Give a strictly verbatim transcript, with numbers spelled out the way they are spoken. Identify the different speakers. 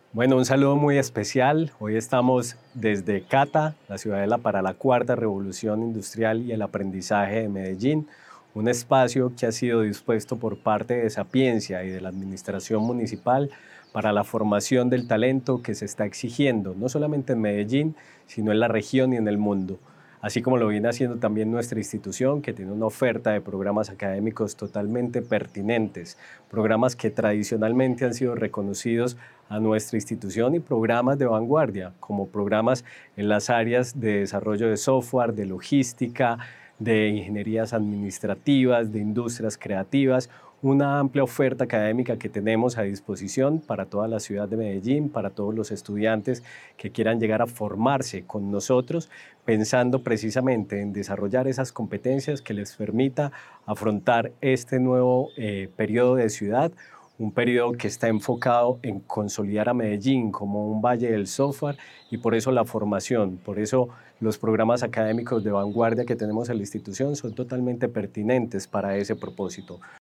Speaker 1: Bueno, un saludo muy especial. Hoy estamos desde Cata, la ciudadela para la cuarta revolución industrial y el aprendizaje de Medellín, un espacio que ha sido dispuesto por parte de Sapiencia y de la administración municipal para la formación del talento que se está exigiendo, no solamente en Medellín, sino en la región y en el mundo. Así como lo viene haciendo también nuestra institución, que tiene una oferta de programas académicos totalmente pertinentes, programas que tradicionalmente han sido reconocidos a nuestra institución y programas de vanguardia, como programas en las áreas de desarrollo de software, de logística, de ingenierías administrativas, de industrias creativas, una amplia oferta académica que tenemos a disposición para toda la ciudad de Medellín, para todos los estudiantes que quieran llegar a formarse con nosotros, pensando precisamente en desarrollar esas competencias que les permita afrontar este nuevo eh, periodo de ciudad, un periodo que está enfocado en consolidar a Medellín como un valle del software y por eso la formación, por eso los programas académicos de vanguardia que tenemos en la institución son totalmente pertinentes para ese propósito.